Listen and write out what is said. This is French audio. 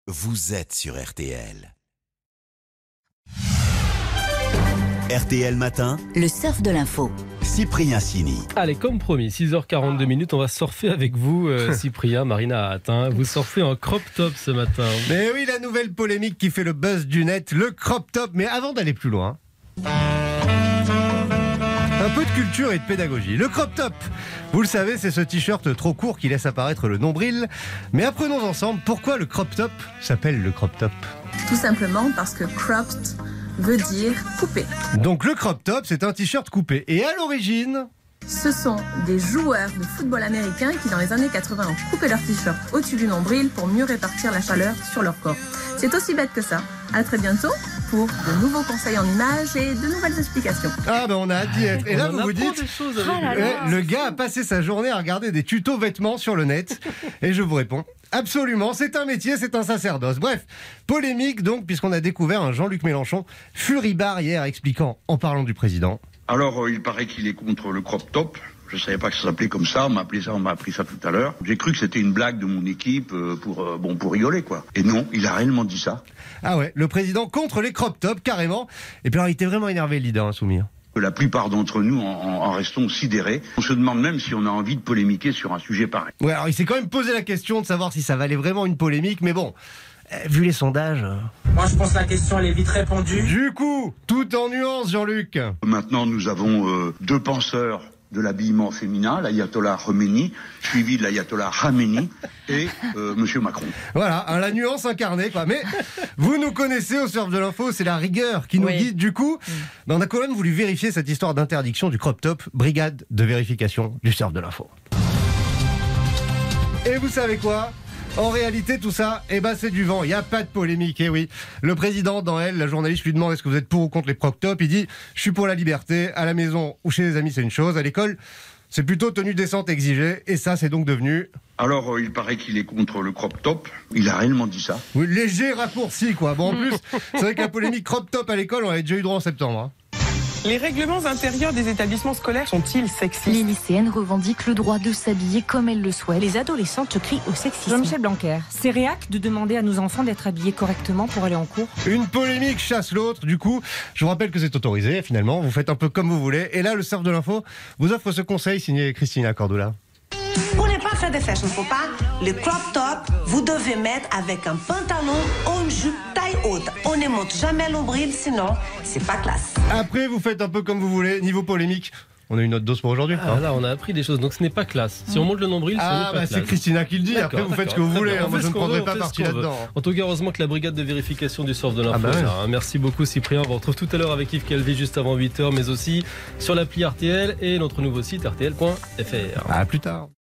Vous êtes sur RTL. RTL Matin, le surf de l'info. Cyprien Sini. Allez, comme promis, 6h42, on va surfer avec vous, Cyprien. Marina a atteint. Vous surfez en crop top ce matin. Mais oui, la nouvelle polémique qui fait le buzz du net, le crop top. Mais avant d'aller plus loin, un peu de culture et de pédagogie. Le crop top, vous le savez, c'est ce t-shirt trop court qui laisse apparaître le nombril. Mais apprenons ensemble pourquoi le crop top s'appelle le crop top. Tout simplement parce que cropped veut dire coupé. Donc le crop top, c'est un t-shirt coupé. Et à l'origine... Ce sont des joueurs de football américains qui, dans les années 80, ont coupé leur t-shirt au-dessus du nombril pour mieux répartir la chaleur sur leur corps. C'est aussi bête que ça. À très bientôt pour de nouveaux conseils en images et de nouvelles explications. Ah ben on a hâte d'y être. Et là vous vous dites, le gars a passé sa journée à regarder des tutos vêtements sur le net. Et je vous réponds, absolument, c'est un métier, c'est un sacerdoce. Bref, polémique donc, puisqu'on a découvert un Jean-Luc Mélenchon furibard hier expliquant, en parlant du président. Alors, il paraît qu'il est contre le crop top. Je savais pas que ça s'appelait comme ça. On m'a appris ça tout à l'heure. J'ai cru que c'était une blague de mon équipe pour rigoler, quoi. Et non, il a réellement dit ça. Ah ouais, le président contre les crop tops, carrément. Et puis alors, il était vraiment énervé, le leader, Soumir. La plupart d'entre nous en restons sidérés. On se demande même si on a envie de polémiquer sur un sujet pareil. Ouais, alors il s'est quand même posé la question de savoir si ça valait vraiment une polémique, mais bon, vu les sondages... Moi, je pense que la question, elle est vite répondue. Du coup, tout en nuance, Jean-Luc. Maintenant, nous avons deux penseurs de l'habillement féminin, l'ayatollah Khomeini, suivi de l'ayatollah Khamenei et Monsieur Macron. Voilà, la nuance incarnée, quoi. Mais vous nous connaissez au surf de l'info, c'est la rigueur qui nous guide. Du coup, on a quand même voulu vérifier cette histoire d'interdiction du crop top, brigade de vérification du surf de l'info. Et vous savez quoi ? En réalité, tout ça, c'est du vent. Il n'y a pas de polémique. Et oui, le président, dans Elle, la journaliste lui demande est-ce que vous êtes pour ou contre les crop tops. Il dit je suis pour la liberté. À la maison ou chez les amis, c'est une chose. À l'école, c'est plutôt tenue décente exigée. Et ça, c'est donc devenu... Alors, il paraît qu'il est contre le crop top. Il a réellement dit ça. Oui, léger raccourci, quoi. Bon, en plus, c'est vrai que la polémique crop top à l'école, on avait déjà eu droit en septembre. Les règlements intérieurs des établissements scolaires sont-ils sexistes ? Les lycéennes revendiquent le droit de s'habiller comme elles le souhaitent. Les adolescentes crient au sexisme. Jean-Michel Blanquer, c'est réac de demander à nos enfants d'être habillés correctement pour aller en cours. Une polémique chasse l'autre. Du coup, je vous rappelle que c'est autorisé, finalement. Vous faites un peu comme vous voulez. Et là, le surf de l'info vous offre ce conseil signé Christina Cordula. Pour ne pas faire de fashion faux pas, le crop top, vous devez mettre avec un pantalon ou une jupe taille haute. On ne monte jamais l'ombril, sinon c'est pas classe. Après, vous faites un peu comme vous voulez. Niveau polémique, on a une autre dose pour aujourd'hui. Là, on a appris des choses, donc ce n'est pas classe. Si on monte le nombril, ce n'est pas classe. C'est Christina qui le dit. Après, vous faites ce que vous voulez. Moi, je ne prendrai pas parti là-dedans. En tout cas, heureusement que la brigade de vérification du surf de l'info est là. Merci beaucoup, Cyprien. On vous retrouve tout à l'heure avec Yves Calvi juste avant 8h, mais aussi sur l'appli RTL et notre nouveau site rtl.fr. À plus tard.